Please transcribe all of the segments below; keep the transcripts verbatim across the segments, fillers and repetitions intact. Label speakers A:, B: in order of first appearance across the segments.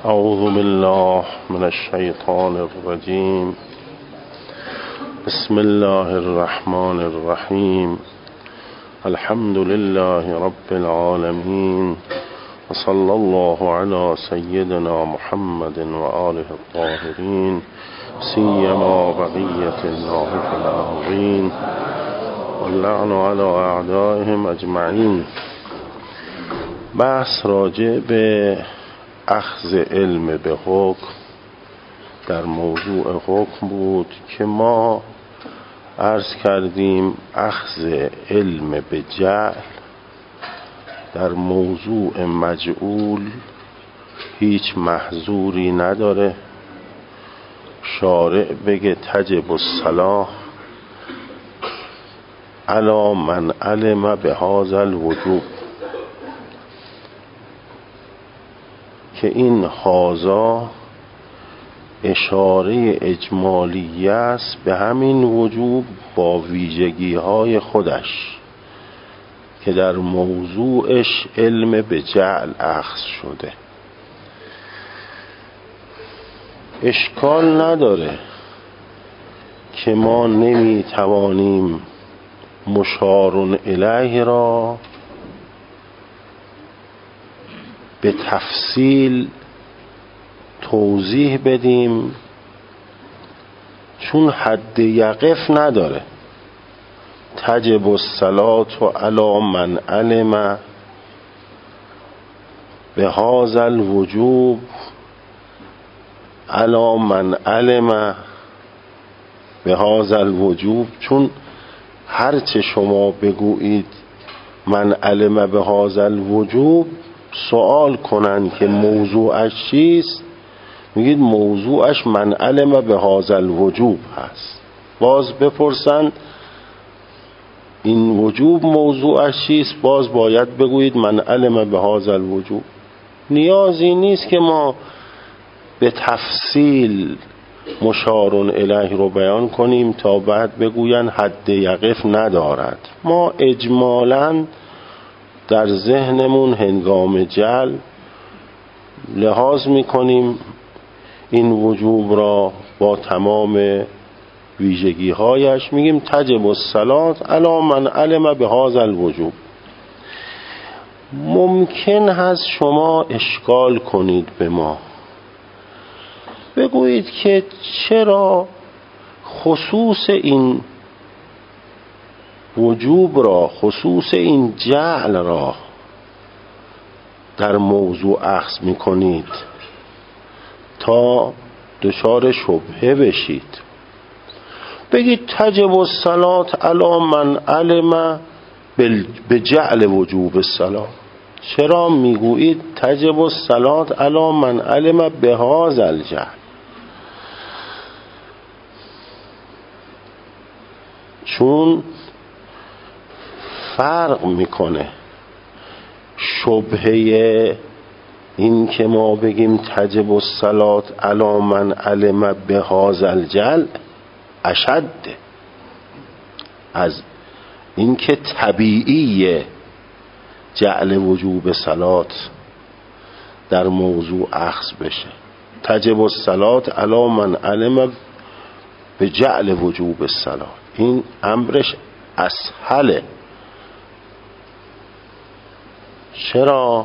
A: اعوذ بالله من الشیطان الرجیم. بسم الله الرحمن الرحیم. الحمد لله رب العالمین و صلی الله علی سیدنا محمد و آله الطاهرین سیما بقیة الله فی الارضین واللعن علی اعدائهم اجمعین. بحث راجع به اخذ علم به حکم در موضوع حکم بود که ما عرض کردیم اخذ علم به جهل در موضوع مجعول هیچ محظوری نداره. شارع بگه تجب الصلاة علی من علم به هذا الوجوب، که این هازا اشاره اجمالی است به همین وجوب با ویژگی های خودش که در موضوعش علم به جعل اخذ شده. اشکال نداره که ما نمی توانیم مشار الیه را به تفصیل توضیح بدیم، چون حد یقف نداره. تجب الصلاة علی من علم به هذا الوجوب علی من علم به هذا الوجوب، چون هرچه شما بگویید من علم به هذا الوجوب، سوال کنن که موضوعش چیست، میگید موضوعش من علم به هذا الوجوب هست. باز بپرسن این وجوب موضوعش چیست، باز باید بگویید من علم به هذا الوجوب. نیازی نیست که ما به تفصیل مشار الیه رو بیان کنیم تا بعد بگوین حد یقف ندارد. ما اجمالاً در ذهنمون هنگام جعل لحاظ میکنیم این وجوب را با تمام ویژگی هایش، میگیم تجب الصلاة علی من علم به هذا الوجوب. ممکن هست شما اشکال کنید به ما، بگویید که چرا خصوص این وجوب را، خصوص این جعل را در موضوع اخذ می کنید تا دچار شبهه بشید. بگید تجب الصلاة علی من علم به جعل وجوب الصلاة. چرا میگویید تجب الصلاة علی من علم به هذا الجعل؟ چون فرق میکنه. شبهه این که ما بگیم تجب الصلاة علی من علم به هذا الجعل اشد از این که طبیعی جعل وجوب صلات در موضوع اخذ بشه. تجب الصلاة علی من علم به جعل وجوب الصلاة، این امرش اسهله. چرا؟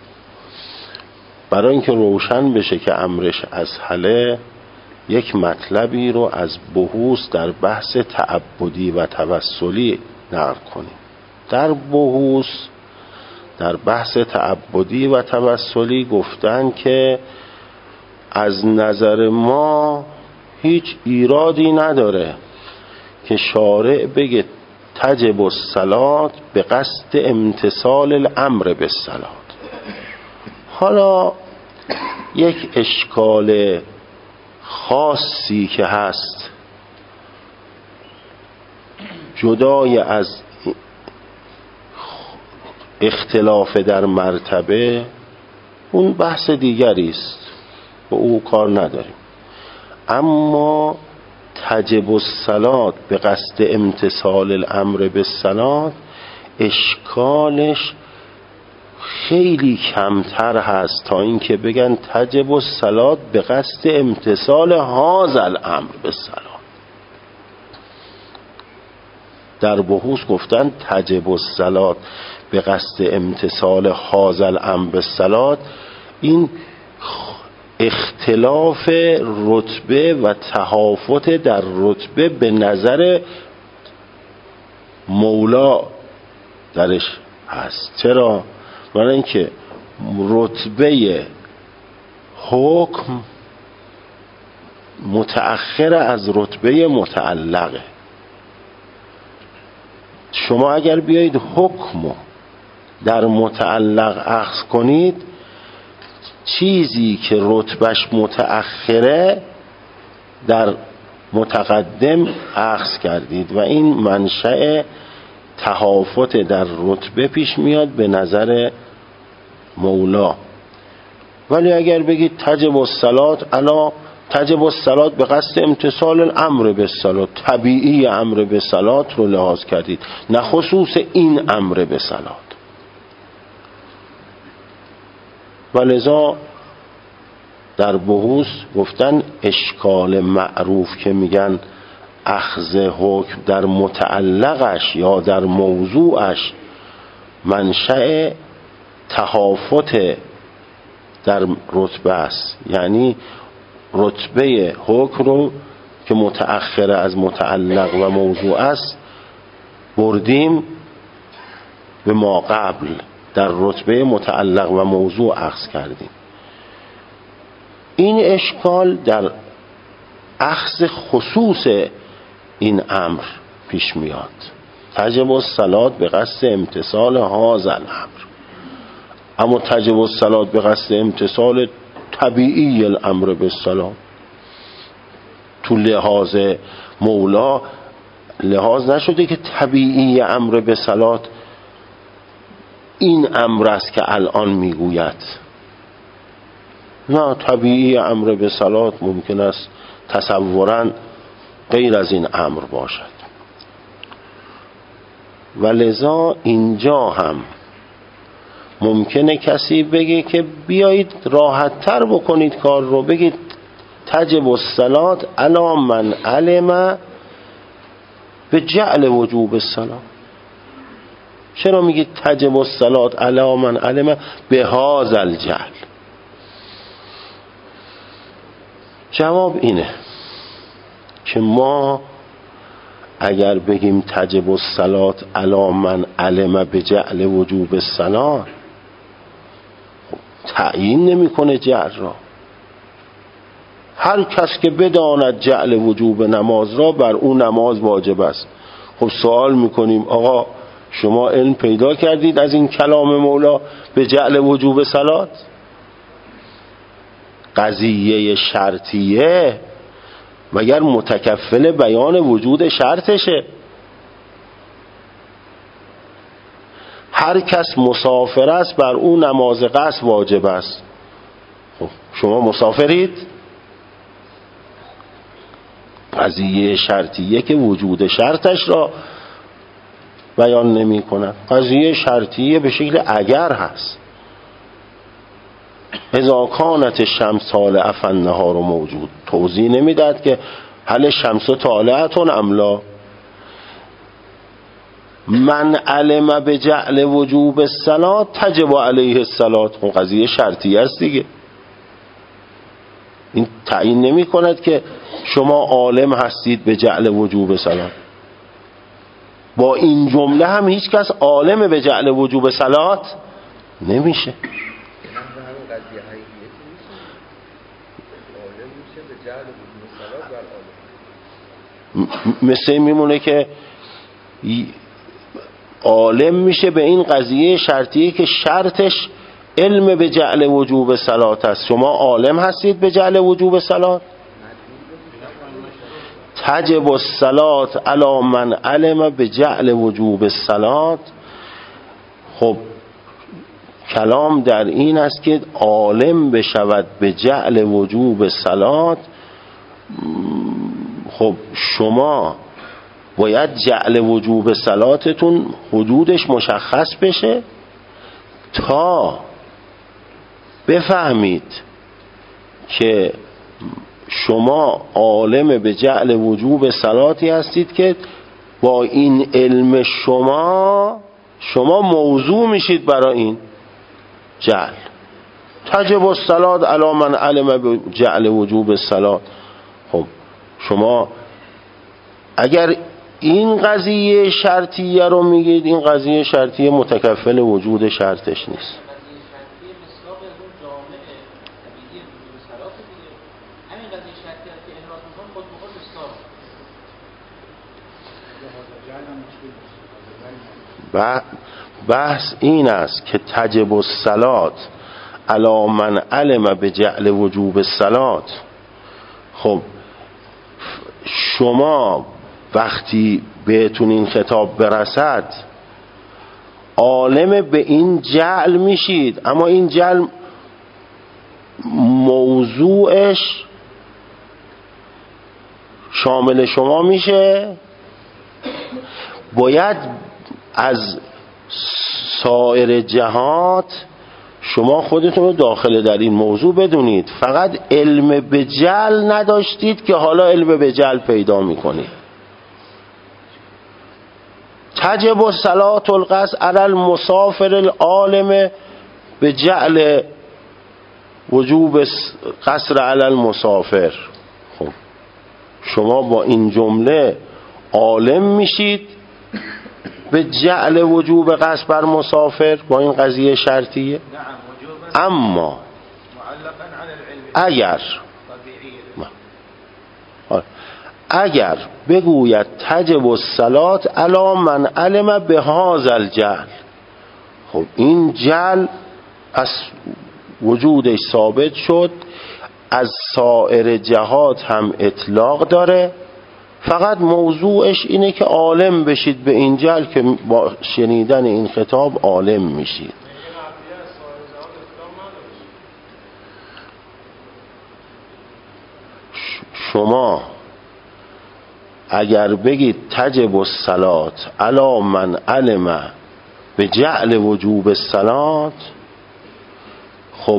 A: برای اینکه روشن بشه که امرش اسهله، یک مطلبی رو از بحوث در بحث تعبدی و توسلی نقل کنیم. در بحوث در بحث تعبدی و توسلی گفتن که از نظر ما هیچ ایرادی نداره که شارع بگه تجب الصلاة به قصد امتثال الامر بالصلاة. حالا یک اشکال خاصی که هست جدای از اختلاف در مرتبه، اون بحث دیگری است، با او کار نداریم. اما تجب الصلاة به قصد امتثال الامر بالصلاة اشکالش خیلی کمتر هست تا اینکه بگن تجب الصلاة به قصد امتثال هذا الامر بالصلاة. در بحوث گفتن تجب الصلاة به قصد امتثال هذا الامر بالصلاة. این اختلاف رتبه و تهافت در رتبه به نظر مولا درش هست. چرا؟ برای اینکه رتبه حکم متأخر از رتبه متعلقه. شما اگر بیایید حکمو در متعلق اخذ کنید، چیزی که رتبهش متأخره در متقدم اخذ کردید و این منشأ تهافت در رتبه پیش میاد به نظر مولا. ولی اگر بگید تجب الصلاة علی تجب الصلاة به قصد امتثال الامر بالصلاة، طبیعی امر به صلات رو لحاظ کردید، نه خصوص این امر به صلات. و لذا در بحوث گفتن اشکال معروف که میگن اخذ حکم در متعلقش یا در موضوعش منشأ تهافت در رتبه است، یعنی رتبه حکم رو که متأخر از متعلق و موضوع است بردیم به ما قبل، در رتبه متعلق و موضوع اخذ کردیم. این اشکال در اخذ خصوص این امر پیش میاد. تجب الصلاة به قصد امتثال هذا الامر، اما تجب الصلاة به قصد امتثال طبیعی الامر بالصلاة تو لحاظ مولا لحاظ نشده که طبیعی امر به صلاة این امر است که الان میگوید. نه، طبیعی امر به صلاة ممکن است تصوراً غیر از این امر باشد. و لذا اینجا هم ممکنه کسی بگه که بیایید راحت تر بکنید کار رو، بگید تجب الصلاة علی من علم به جعل وجوب الصلاة. چرا میگید تجب الصلاة علی من علم به هذا الجعل؟ جواب اینه که ما اگر بگیم تجب الصلاة علی من علم به جعل وجوب الصلاة، تعیین نمیکنه جعل را. هر کس که بداند جعل وجوب نماز را بر اون نماز واجب است. خب سوال میکنیم آقا شما علم پیدا کردید از این کلام مولا به جعل وجوب صلات؟ قضیه شرطیه مگر متکفل بیان وجود شرطشه؟ هر کس مسافر است بر او نماز قصر واجب است. خب شما مسافرید؟ قضیه شرطیه که وجود شرطش را بیان نمی کنن. قضیه شرطیه به شکل اگر هست. اذا کانت الشمس طالعه فالنهار موجود، توضیح نمیداد که هل شمس طالعه ام لا. من علم به جعل وجوب الصلاة تجب علیه الصلاة. اون قضیه شرطیه است دیگه. این تعیین نمی کند که شما عالم هستید به جعل وجوب صلاة. با این جمله هم هیچ کس عالم به جعل وجوب صلاة نمیشه. مثل میمونه که عالم میشه به این قضیه شرطیه که شرطش علم به جعل وجوب صلات است. شما عالم هستید به جعل وجوب صلات؟ تجب الصلات علی من علم به جعل وجوب صلات. خب کلام در این است که عالم بشود به جعل وجوب صلات. خب شما باید جعل وجوب صلاتتون حدودش مشخص بشه تا بفهمید که شما عالم به جعل وجوب صلاتی هستید که با این علم شما شما موضوع میشید برای این جعل. تجب الصلات علی من علم به جعل وجوب الصلات. خب شما اگر این قضیه شرطیه رو میگید، این قضیه شرطیه متکفل وجود شرطش نیست. بحث این است که تجب الصلات علی من علم به جعل وجوب الصلات. خب شما وقتی بهتون این خطاب برسد عالم به این جعل میشید، اما این جعل موضوعش شامل شما میشه. باید از سایر جهات شما خودتون رو داخل در این موضوع بدونید، فقط علم به جعل نداشتید که حالا علم به جعل پیدا میکنید. تجب الصلاة القصر علی المسافر العالم به جعل وجوب قصر علی المسافر. خب شما با این جمله عالم میشید به جعل وجوب قصر بر مسافر با این قضیه شرطیه. اما اگر اگر بگوید تجب الصلات علی من علم به هذا الجعل، خب این جعل از وجودش ثابت شد، از سایر جهات هم اطلاق داره، فقط موضوعش اینه که عالم بشید به این جعل که با شنیدن این خطاب عالم میشید. شما اگر بگید تجب الصلات علی من علم به جعل وجوب الصلات، خب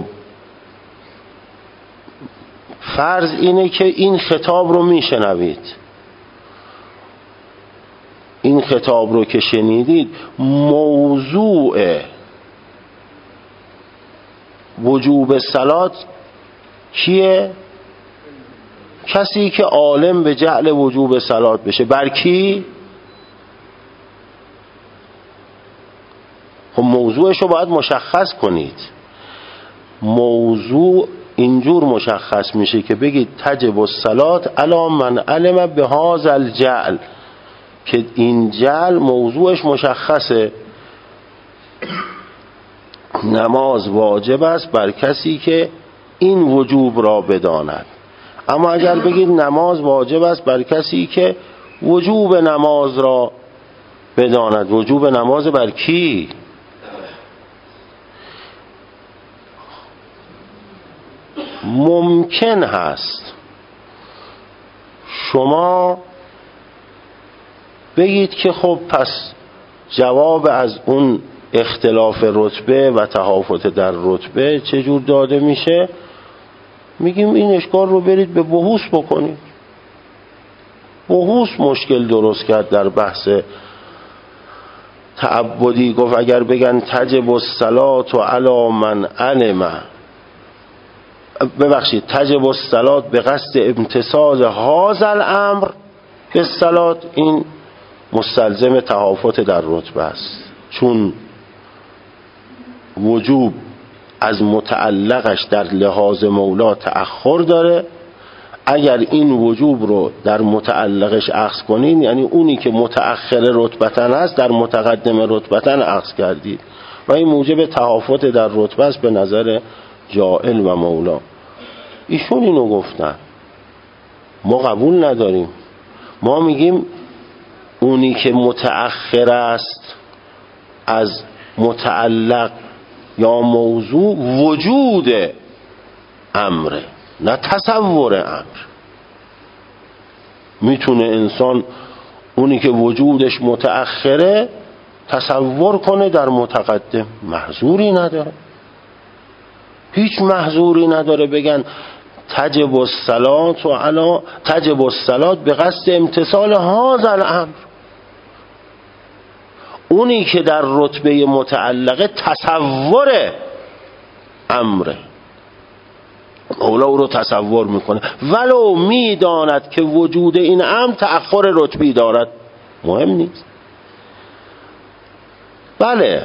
A: فرض اینه که این خطاب رو میشنوید، این خطاب رو که شنیدید موضوع وجوب صلات کیه؟ کسی که عالم به جعل وجوب صلات بشه. بر کی؟ خب موضوعش رو باید مشخص کنید. موضوع اینجور مشخص میشه که بگید تجب الصلات علی من علم به هذا الجعل، که این جعل موضوعش مشخصه. نماز واجب است بر کسی که این وجوب را بداند. اما اگر بگید نماز واجب است بر کسی که وجوب نماز را بداند، وجوب نماز بر کی؟ ممکن هست شما بگید که خب پس جواب از اون اختلاف رتبه و تفاوت در رتبه چجور داده میشه؟ میگیم این اشکال رو برید به بحوث بکنید. بحوث مشکل درست کرد در بحث تعبدی. گفت اگر بگن تجب الصلات علی من علم، ببخشید تجب الصلات به قصد امتثال هذا الامر به الصلات، این مستلزم تفاوت در رتبه است، چون وجوب از متعلقش در لحاظ مولا تأخر داره. اگر این وجوب رو در متعلقش اخذ کنین، یعنی اونی که متأخر رتبتن هست در متقدم رتبتن اخذ کردید و این موجب تفاوت در رتبه است به نظر جاهل و مولا. ایشون اینو گفتن، ما قبول نداریم. ما میگیم اونی که متأخر است از متعلق یا موضوع وجود امره، نه تصور امر. میتونه انسان اونی که وجودش متأخره تصور کنه در متقدم، محظوری نداره، هیچ محظوری نداره. بگن تجب الصلاة و علا تجب الصلاة به قصد امتثال هذا الامر. اونی که در رتبه متعلقه تصور امره، مولا او رو تصور میکنه ولو میداند که وجود این امر تأخر رتبی دارد، مهم نیست. بله،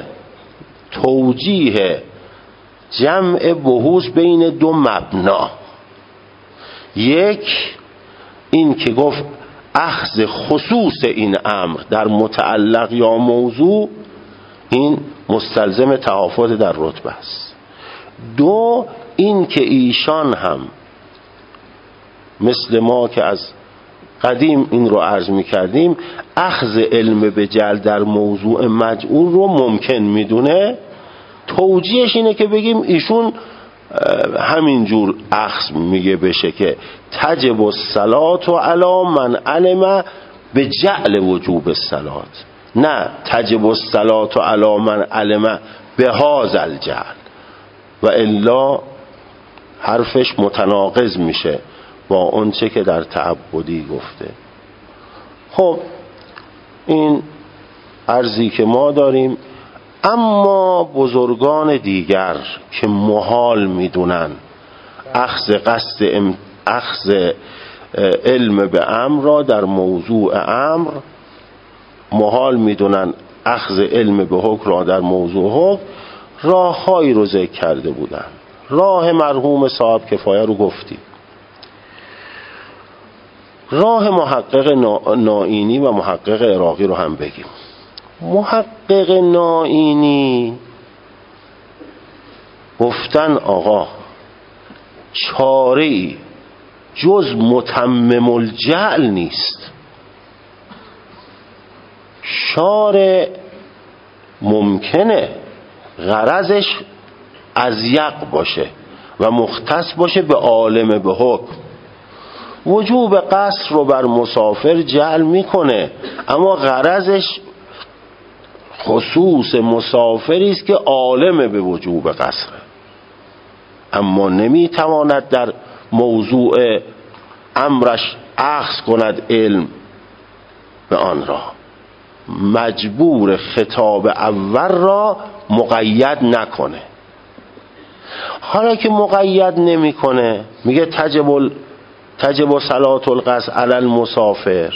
A: توجیه جمع بحوث بین دو مبنا، یک این که گفت اخذ خصوص این امر در متعلق یا موضوع، این مستلزم تحافظ در رتبه است. دو این که ایشان هم مثل ما که از قدیم این رو عرض می کردیم اخذ علم به جعل در موضوع مجعول رو ممکن میدونه. توجیهش اینه که بگیم ایشون همینجور اخذ میگه بشه که تجب الصلاة علی من علم به جعل وجوب الصلاة، نه تجب الصلاة علی من علم به هذا الجعل، و الا حرفش متناقض میشه با اون چه که در تعبدی گفته. خب این عرضی که ما داریم. اما بزرگان دیگر که محال میدونن اخذ قصد ام... اخذ علم به امر را در موضوع امر، محال میدونن اخذ علم به حکم را در موضوع حکم، راههایی رو ذکر کرده بودن. راه مرحوم صاحب کفایه رو گفتیم، راه محقق نائینی و محقق عراقی رو هم بگیم. محقق نائینی گفتن آقا چاره‌ای جز متمم الجعل نیست. شارع ممکنه غرضش ازیق باشه و مختص باشه به عالم به حکم، وجوب قصر رو بر مسافر جعل میکنه، اما غرضش خصوص مسافری است که عالم به وجوب قصره، اما نمیتواند در موضوع امرش اخذ کند علم به آن را. مجبور خطاب اول را مقید نکنه. حالا که مقید نمیکنه میگه تجب ال... تجب صلاة القصر علی المسافر.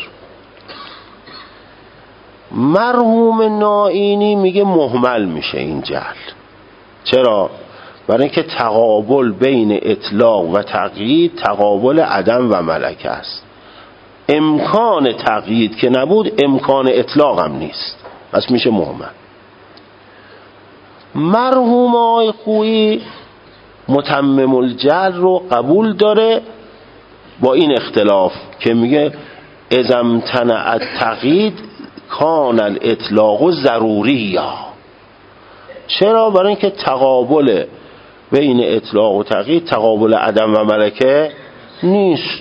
A: مرحوم نائینی میگه مهمل میشه این جعل. چرا؟ برای اینکه تقابل بین اطلاق و تقیید تقابل عدم و ملکه است. امکان تقیید که نبود امکان اطلاق هم نیست، پس میشه مهمل. مرحوم آقای خویی متمم الجعل رو قبول داره با این اختلاف که میگه اذا امتنع التقیید کان الاطلاق ضروری. چرا؟ برای اینکه تقابل بین اطلاق و تقیید تقابل عدم و ملکه نیست.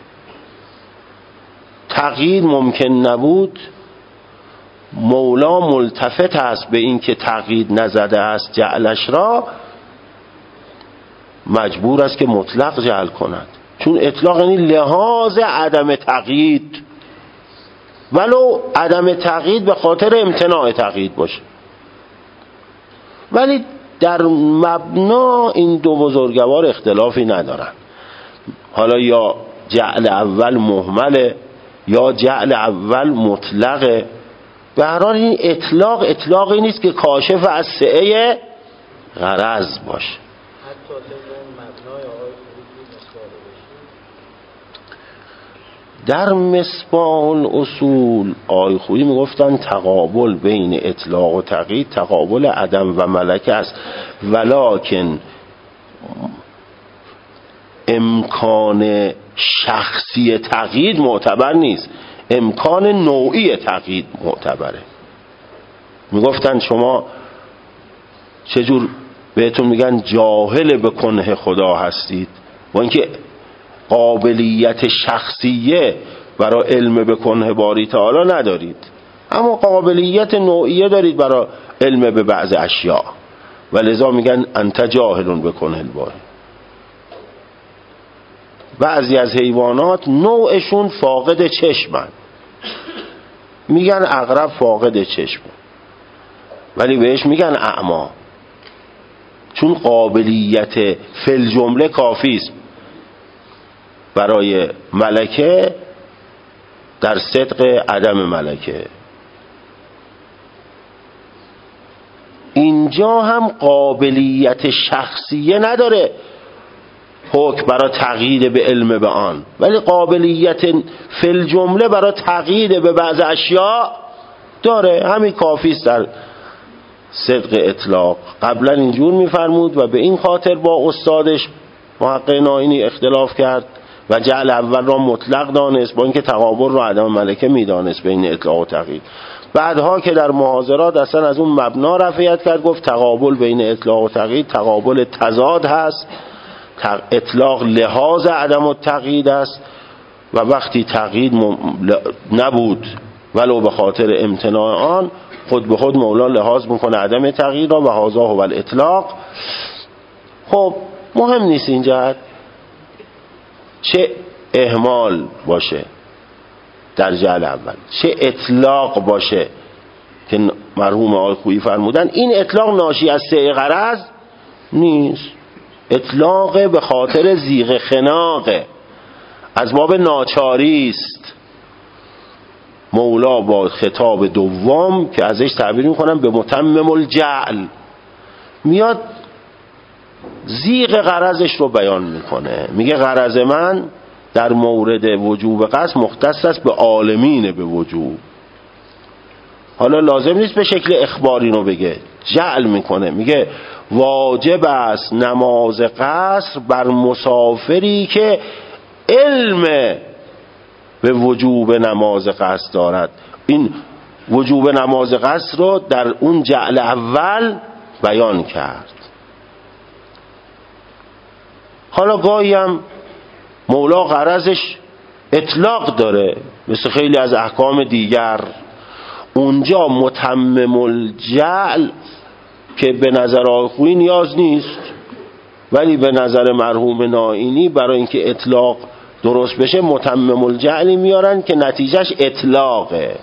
A: تقیید ممکن نبود، مولا ملتفت است به این که تقیید نزده است جعلش را، مجبور است که مطلق جعل کند، چون اطلاق یعنی لحاظ عدم تقیید، ولو عدم تقیید به خاطر امتناع تقیید باشه. ولی در مبنا این دو بزرگوار اختلافی ندارن. حالا یا جعل اول مهمله یا جعل اول مطلقه، به هر حال این اطلاق اطلاقی نیست که کاشف از سعه غرض باشه. در مصباح الاصول آقای خویی میگفتن تقابل بین اطلاق و تقیید تقابل عدم و ملکه است، ولکن امکان شخصی تقیید معتبر نیست، امکان نوعی تقیید معتبره. میگفتن شما چجور بهتون میگن جاهل به کنه خدا هستید، با اینکه قابلیت شخصیه برای علم به کنه باری تعالی ندارید، اما قابلیت نوعیه دارید برای علم به بعض اشیاء و لذا میگن انت جاهلون بکن الباره. بعضی از حیوانات نوعشون فاقد چشمن، میگن عقرب فاقد چشمه ولی بهش میگن اعما، چون قابلیت فل جمله کافی است برای ملکه در صدق عدم ملکه. اینجا هم قابلیت شخصیه نداره حکم برای تقیید به علم به آن، ولی قابلیت فل جمله برای تقیید به بعض اشیاء داره. همین کافی است در صدق اطلاق. قبلا اینجور میفرمود و به این خاطر با استادش محقق نائینی اختلاف کرد و جعل اول را مطلق دانست با اینکه تقابل را عدم ملکه میدانست بین اطلاق و تقیید. بعدها که در محاضرات اصلا از اون مبنا رفعیت کرد، گفت تقابل بین اطلاق و تقیید تقابل تضاد هست، اطلاق لحاظ عدم التقیید است و وقتی تقیید نبود ولو به خاطر امتناع آن، خود به خود مولا لحاظ میکنه عدم تقیید را و هذا هو الاطلاق. خب مهم نیست اینجا چه اهمال باشه در جعل اول، چه اطلاق باشه که مرحوم آقای خویی فرمودن این اطلاق ناشی از سعی غرض نیست، اطلاق به خاطر زیغ خناقه، از باب ناچاری است. مولا با خطاب دوم که ازش تعبیر میکنم به متمم الجعل میاد زیغ غرضش رو بیان میکنه، میگه غرض من در مورد وجوب قصد مختص است به عالمین به وجوب. حالا لازم نیست به شکل اخباری رو بگه، جعل میکنه، میگه واجب است نماز قصر بر مسافری که علم به وجوب نماز قصر دارد. این وجوب نماز قصر رو در اون جعل اول بیان کرد. حالا گاهی هم مولا غرضش اطلاق داره مثل خیلی از احکام دیگر، اونجا متمم الجعل که به نظر آخوی نیاز نیست ولی به نظر مرحوم نائینی برای اینکه اطلاق درست بشه متمم الجعلی میارن که نتیجهش اطلاقه.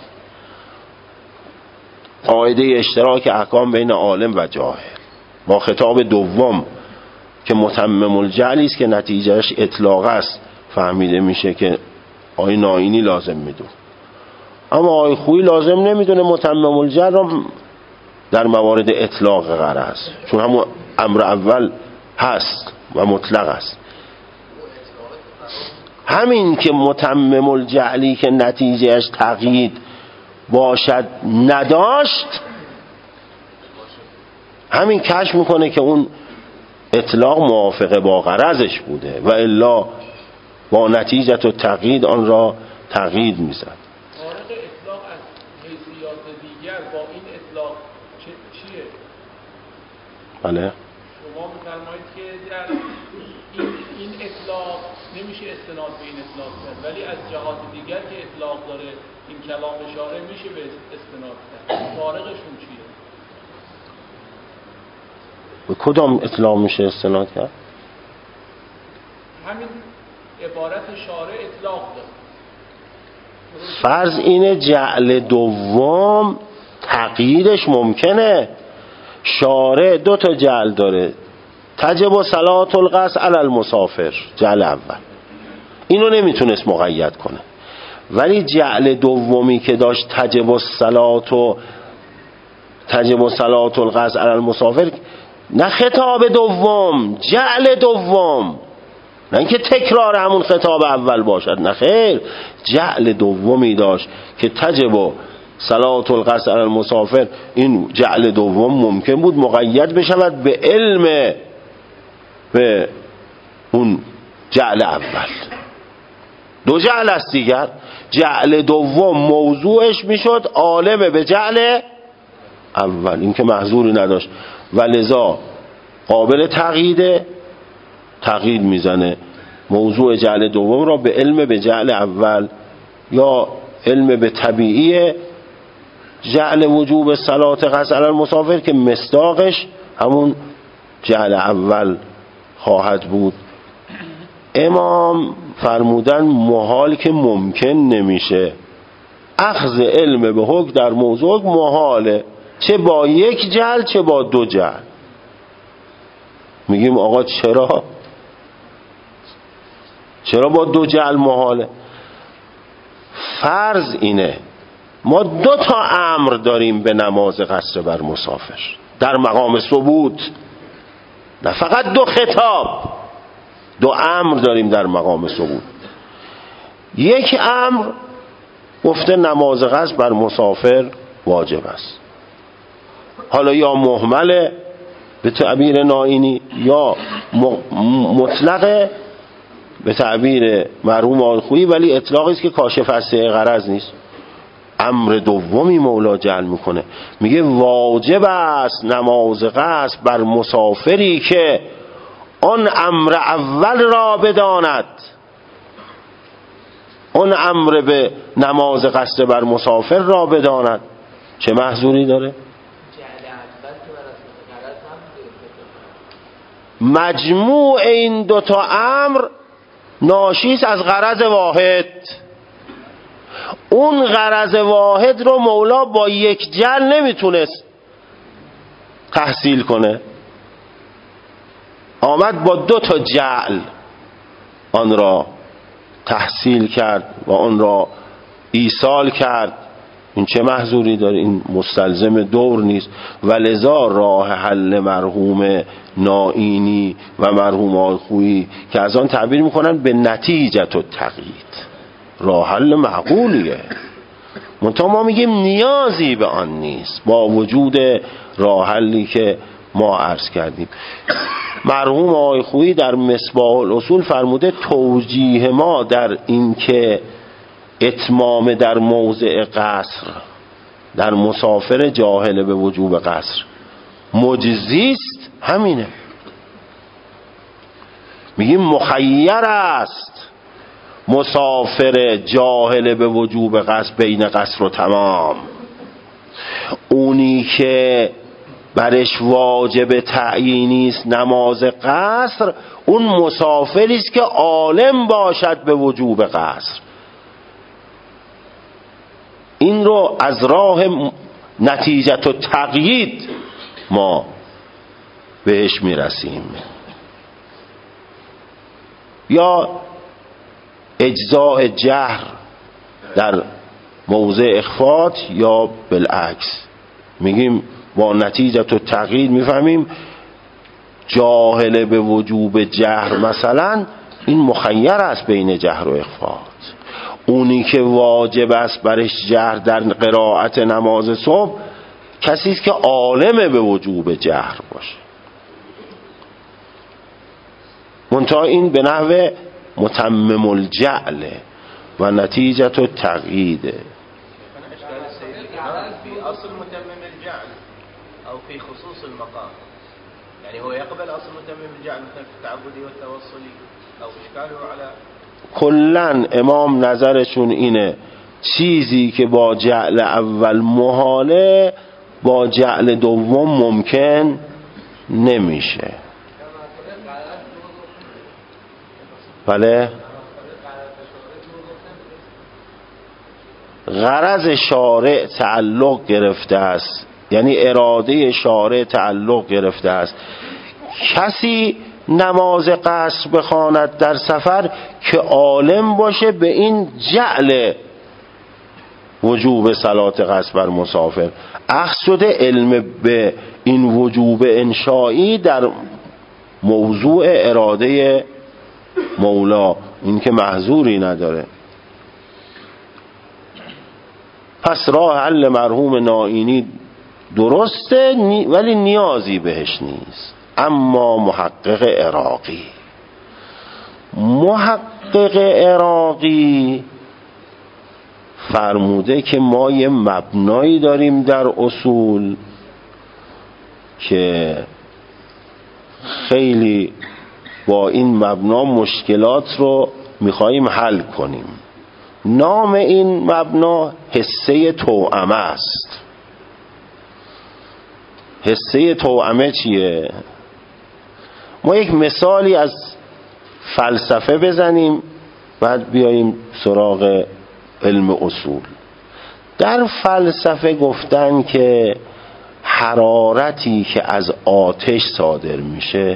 A: قاعده اشتراک احکام بین عالم و جاهل با خطاب دوم که متمم الجعلی است که نتیجهش اطلاق است فهمیده میشه که آقای نائینی لازم میدونه، اما آقای خویی لازم نمیدونه متمم الجعل را در موارد اطلاق غرض، چون همون امر اول هست و مطلق است. همین که متمم الجعلی که نتیجهش تقیید باشد نداشت، همین کشف میکنه که اون اطلاق موافقه با غرضش بوده و الا با نتیجه و تقیید آن را تقیید میزد.
B: فارق اطلاق از حیثیات دیگر با این اطلاق چیه؟
A: بله
B: شما می‌فرمایید که در این این اطلاق نمیشه استناد به این اطلاق کرد، ولی از جهات دیگر که اطلاق داره این کلام اشاره میشه به استناد کرد. فارقشون چیه؟
A: به کدام اطلاق میشه استناد کرد؟
B: همین عبارت شارع اطلاق داره.
A: فرض اینه جعل دوم تقییدش ممکنه. شارع دو تا جعل داره، تجب صلاة القصر علی المسافر، جعل اول اینو نمیتونست مقید کنه، ولی جعل دومی که داشت تجب صلاة و تجب صلاة القصر علی المسافر، نه خطاب دوم، جعل دوم، نه اینکه تکرار همون خطاب اول باشد، نه خیر، جعل دومی داشت که تجب صلاة القصر علی المسافر. این جعل دوم ممکن بود مقید بشود به علم به اون جعل اول. دو جعل است دیگر، جعل دوم موضوعش میشد عالم به جعل اول، این که محظوری نداشت و لذا قابل تقییده، تقیید میزنه موضوع جعل دوم را به علم به جعل اول یا علم به طبیعیه جعل وجوب صلات قصر علی المسافر که مصداقش همون جعل اول خواهد بود. امام فرمودن محال که ممکن نمیشه، اخذ علم به حکم در موضوع محاله، چه با یک جعل چه با دو جعل. میگیم آقا چرا؟ چرا با دو جعل محاله؟ فرض اینه ما دو تا امر داریم به نماز قصر بر مسافر در مقام ثبوت، نه فقط دو خطاب، دو امر داریم در مقام ثبوت. یک امر گفته نماز قصر بر مسافر واجب است، حالا یا مهمله به تعبیر نائینی یا مطلقه به تعبیر مرحوم آقای خویی، ولی اطلاقی است که کاشف از غرض نیست. امر دومی مولا جعل میکنه، میگه واجب است نماز قصر بر مسافری که آن امر اول را بداند. اون امر به نماز قصر بر مسافر را بداند. چه محذوری داره؟ مجموع این دوتا امر ناشیست از غرض واحد. اون غرض واحد رو مولا با یک جعل نمیتونست تحصیل کنه، آمد با دو تا جعل آن را تحصیل کرد و آن را ایصال کرد. این چه محذوری داره؟ این مستلزم دور نیست. ولذا راه حل مرحوم نائینی و مرحوم آقای خویی که از آن تعبیر میکنن به نتیجت و تقیید، راه حل معقولیه، منتها ما میگیم نیازی به آن نیست با وجود راه حلی که ما عرض کردیم. مرحوم آقای خویی در مصباح الاصول فرموده توجیه ما در این که اتمام در موضع قصر در مسافر جاهل به وجوب قصر مجزیست همینه. میگیم مخیر است مسافر جاهل به وجوب قصر بین قصر و تمام. اونی که برش واجب تعیینی است نماز قصر، اون مسافری است که عالم باشد به وجوب قصر. این رو از راه نتیجت و تقیید ما بهش میرسیم. یا اجزاء جهر در موضع اخفات یا بالعکس، میگیم با نتیجت و تقیید میفهمیم جاهل به وجوب جهر مثلا این مخیر است بین جهر و اخفات. اونی که واجب است برش جهر در قرائت نماز صبح کسی است که عالم به وجوب جهر باشه، منتها این به نحو متمم الجعل و نتیجت و تقییده.
C: في أصل متمم الجعل أو في خصوص المقام، يعني هو يقبل أصل متمم الجعل مثل في التعبدي والتوصلي أو إشكاله على
A: کلن امام نظرشون اینه چیزی که با جعل اول محاله با جعل دوم ممکن نمیشه. بله، غرض شارع تعلق گرفته است، یعنی اراده شارع تعلق گرفته است. کسی نماز قصر بخواند در سفر که عالم باشه به این جعل وجوب صلات قصر بر مسافر. اخذ شده علم به این وجوب انشایی در موضوع اراده مولا، این که محظوری نداره. پس راه حل مرحوم نائینی درسته ولی نیازی بهش نیست. اما محقق عراقی محقق عراقی فرموده که ما یه مبنایی داریم در اصول که خیلی با این مبنا مشکلات رو میخواییم حل کنیم. نام این مبنا حصه توأمه است. حسه توأمه چیه؟ ما یک مثالی از فلسفه بزنیم بعد بیاییم سراغ علم اصول. در فلسفه گفتن که حرارتی که از آتش صادر میشه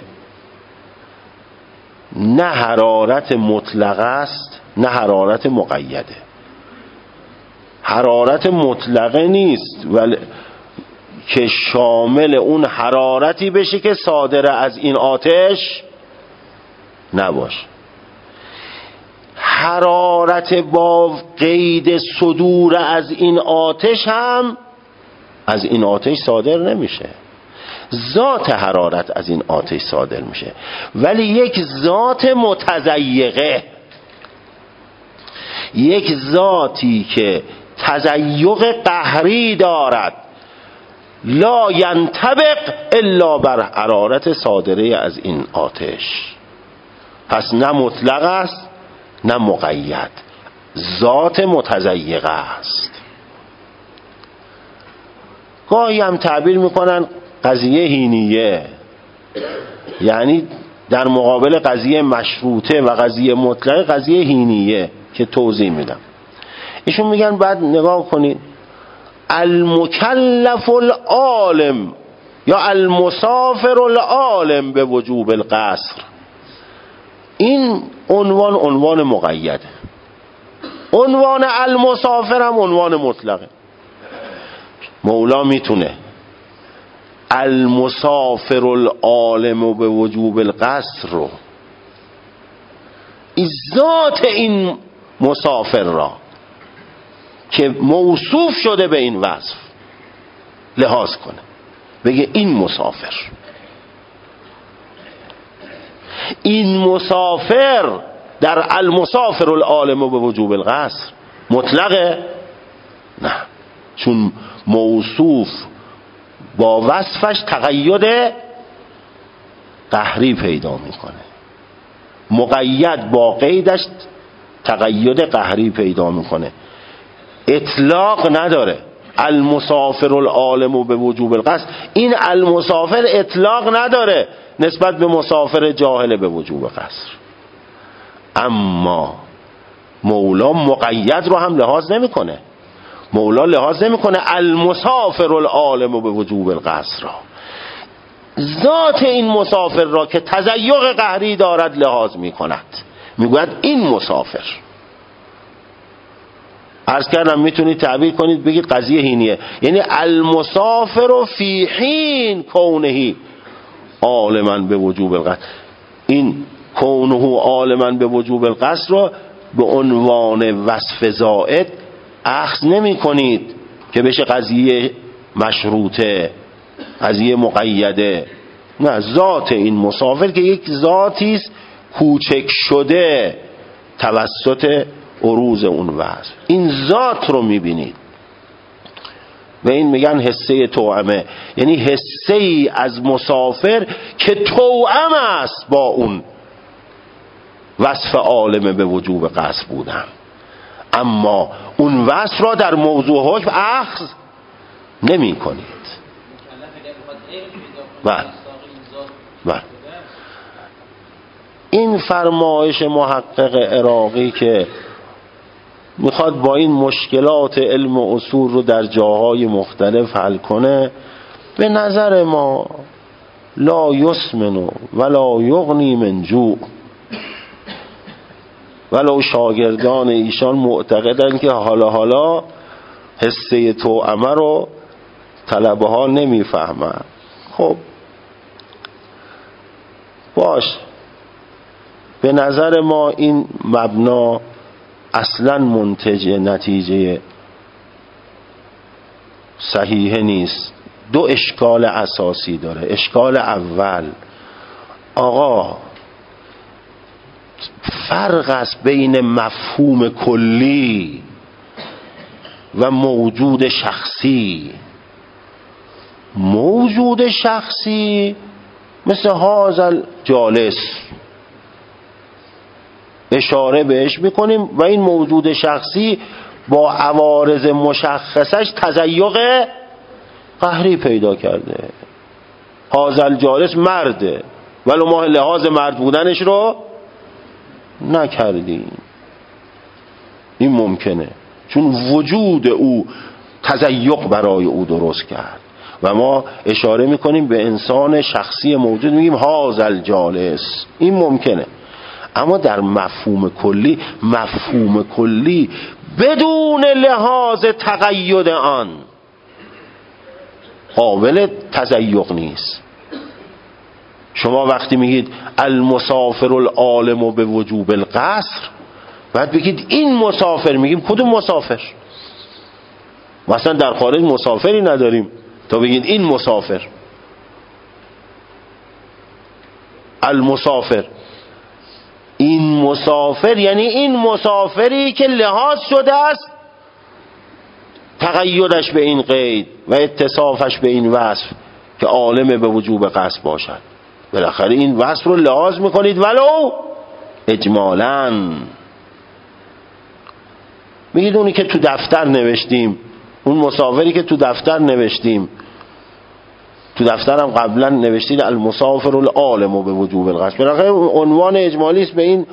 A: نه حرارت مطلق است نه حرارت مقیده. حرارت مطلقه نیست ولی که شامل اون حرارتی بشه که صادر از این آتش نباشه. حرارت با قید صدور از این آتش هم از این آتش صادر نمیشه. ذات حرارت از این آتش صادر میشه ولی یک ذات متضیقه، یک ذاتی که تضیق قهری دارد، لا ینطبق الا بر حرارت صادره از این آتش. پس نه مطلق است نه مقید، ذات متضیقه است. گاهی هم تعبیر میکنن قضیه هینیه، یعنی در مقابل قضیه مشروطه و قضیه مطلقه قضیه هینیه که توضیح میدم. ایشون میگن بعد نگاه کنید المکلف العالم یا المسافر العالم به وجوب القصر، این عنوان عنوان مقیده، عنوان المسافر هم عنوان مطلقه. مولا میتونه المسافر العالم به وجوب القصر رو ذات این مسافر را که موصوف شده به این وصف لحاظ کنه، بگه این مسافر، این مسافر در المسافر العالم به وجوب القصر مطلقه؟ نه، چون موصوف با وصفش تقید قهری پیدا میکنه، مقید با قیدش تقید قهری پیدا میکنه، اطلاق نداره. المسافر العالم به وجوب القصر، این المسافر اطلاق نداره نسبت به مسافر جاهل به وجوب قصر. اما مولا مقید رو هم لحاظ نمیکنه، مولا لحاظ نمیکنه المسافر العالم به وجوب القصر را، ذات این مسافر را که تضیق قهری دارد لحاظ میکند، میگوید این مسافر. عرض کردم میتونید تعبیر کنید بگید قضیه هینیه، یعنی المسافر فی حین کونه عالما به وجوب القصر، این کونه عالما به وجوب القصر رو به عنوان وصف زائد اخذ نمی کنید که بشه قضیه مشروطه، قضیه مقیده. نه، ذات این مسافر که یک ذاتی است کوچک شده توسط عروض اون وصف، این ذات رو میبینید و این میگن حسه توأمه، یعنی حسه ای از مسافر که توأم است با اون وصف عالم به وجوب قصر بودن، اما اون وصف را در موضوع حکم اخذ نمی کنید. بله بله، این فرمایش محقق عراقی که میخواد با این مشکلات علم و اصول رو در جاهای مختلف حل کنه، به نظر ما لا یسمن ولا یغنی من جوع. ولو شاگردان ایشان معتقدن که حالا حالا حسه توأمه رو طلبه ها نمیفهمن. خب باش، به نظر ما این مبنا اصلا منتج نتیجه صحیح نیست. دو اشکال اساسی داره. اشکال اول، آقا فرق است بین مفهوم کلی و موجود شخصی. موجود شخصی مثل هازل جالس اشاره بهش میکنیم و این موجود شخصی با عوارض مشخصش تضیق قهری پیدا کرده. هذا الجالس مرده، ولی ما لحاظ مرد بودنش رو نکردیم. این ممکنه چون وجود او تزیق برای او درست کرد و ما اشاره میکنیم به انسان شخصی موجود، میگیم هذا الجالس. این ممکنه، اما در مفهوم کلی، مفهوم کلی بدون لحاظ تقید آن قابل تزیق نیست. شما وقتی میگید المسافر العالم به وجوب القصر، بعد بگید این مسافر، میگیم کدوم مسافر؟ مثلا در خارج مسافری نداریم تا بگید این مسافر. المسافر، این مسافر یعنی این مسافری که لحاظ شده است تقیدش به این قید و اتصافش به این وصف که عالم به وجوب قصد باشد. بالاخره این وصف رو لحاظ میکنید ولو اجمالاً. میگید اونی که تو دفتر نوشتیم، اون مسافری که تو دفتر نوشتیم، تو دفترم قبلا نوشتید المسافر العالم به وجوب القصد، بالاخره عنوان اجمالی است به این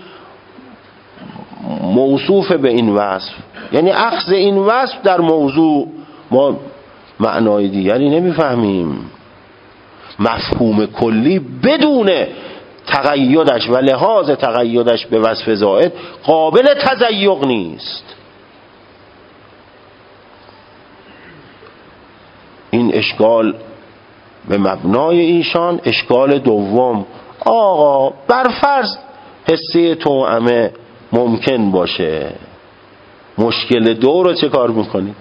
A: موصوف به این وصف، یعنی اخذ این وصف در موضوع. ما معنای دیگری نمیفهمیم. مفهوم کلی بدون تقیدش و لحاظ تقیدش به وصف زائد قابل تزیق نیست. این اشکال به مبنای ایشان. اشکال دوم، آقا برفرض حسه توأمه ممکن باشه، مشکل دو رو چه کار میکنی؟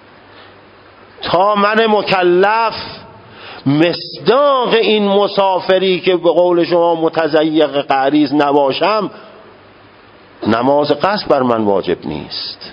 A: تا من مکلف مصداق این مسافری که به قول شما متزیق غریض نباشم، نماز قصد بر من واجب نیست.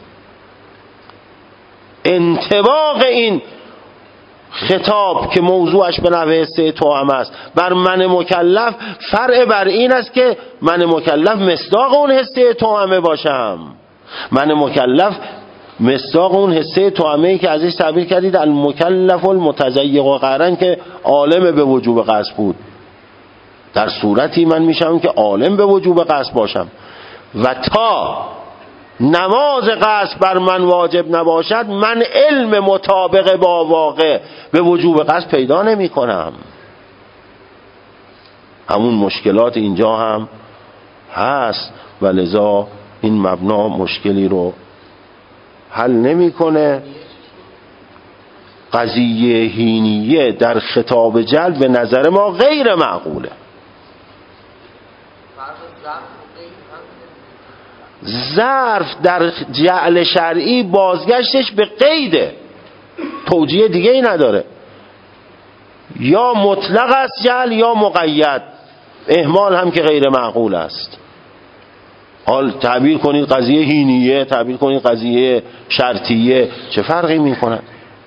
A: انطباق این خطاب که موضوعش به نحو حسه توأم است بر من مکلف فرع بر این است که من مکلف مصداق اون حسه توأمه باشم. من مکلف مصداق اون حسه توأمه‌ای که ازش تعبیر کردید المکلف المتزیق و قرن که عالم به وجوب قصد بود. در صورتی من میشم که عالم به وجوب قصد باشم و تا نماز قصد بر من واجب نباشد من علم مطابق با واقع به وجوب قصد پیدا نمی کنم. همون مشکلات اینجا هم هست و لذا این مبنا مشکلی رو حل نمیکنه. قضیه هینیه در خطاب جلب به نظر ما غیر معقوله. ظرف در جعل شرعی بازگشتش به قیده، توجیه دیگه ای نداره. یا مطلق است جعل یا مقید، اهمال هم که غیر معقول است. حال تعبیر کنید قضیه هینیه، تعبیر کنید قضیه شرطیه، چه فرقی میکنه؟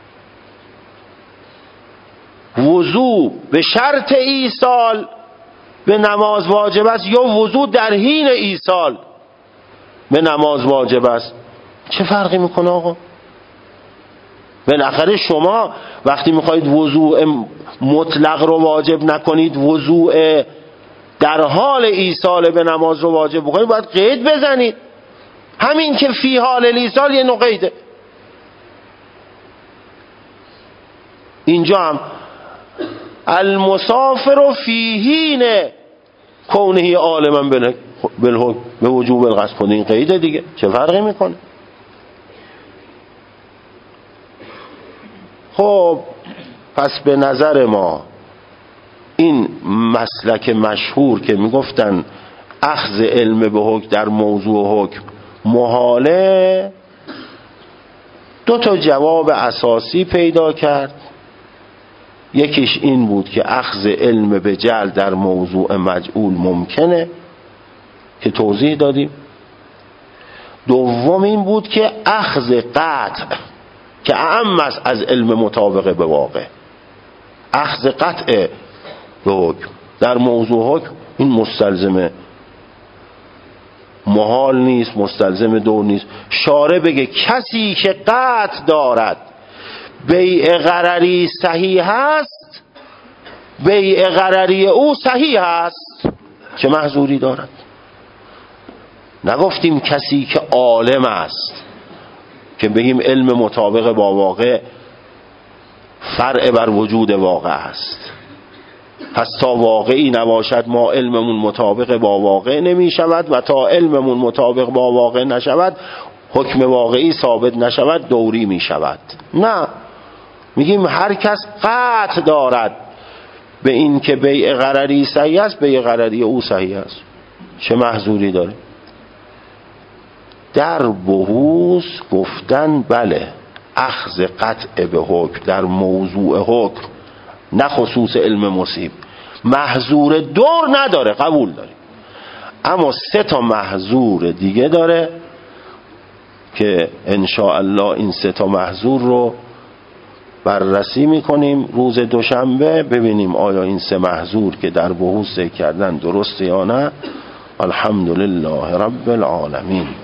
A: وضو به شرط ایصال به نماز واجب است یا وضو در حین ایصال به نماز واجب است، چه فرقی میکنه آقا؟ بالاخره شما وقتی میخواید وضوء مطلق رو واجب نکنید، وضوء در حال ایصال به نماز رو واجب بکنید، باید قید بزنید. همین که فی حال الایصال یه نوع قیده. اینجا هم المسافر فی حین کونه عالما بالحکم به وجوب القصد کنه، این قیده دیگه، چه فرقی میکنه؟ خب پس به نظر ما این مسلک مشهور که میگفتن اخذ علم به حکم در موضوع حکم محاله، دو تا جواب اساسی پیدا کرد. یکیش این بود که اخذ علم به جعل در موضوع مجعول ممکنه که توضیح دادیم. دوم این بود که اخذ قطع که اعم است از علم مطابق به واقع، اخذ قطع به حکم در موضوع حکم این مستلزم محال نیست، مستلزم دور نیست. شارع بگه کسی که قطع دارد بیع غرری صحیح است بیع غرری او صحیح است، چه محظوری دارد؟ نگفتیم کسی که عالم است که بگیم علم مطابق با واقع فرع بر وجود واقع است، پس تا واقعی نباشد ما علممون مطابق با واقع نمی شود و تا علممون مطابق با واقع نشود حکم واقعی ثابت نشود دوری می شود. نه، میگیم هر کس قطع دارد به این که بیع غرری صحیح است، بیع غرری او صحیح است، چه محظوری داره؟ در بحوث گفتن بله اخذ قطع به حکم در موضوع حکم نه خصوص علم مصیب محظور دور نداره، قبول داریم، اما سه تا محظور دیگه داره که انشاءالله این سه تا محظور رو بررسی میکنیم روز دوشنبه، ببینیم آیا این سه محظور که در بحوث ذکر کردن درسته یا نه. الحمدلله رب العالمین.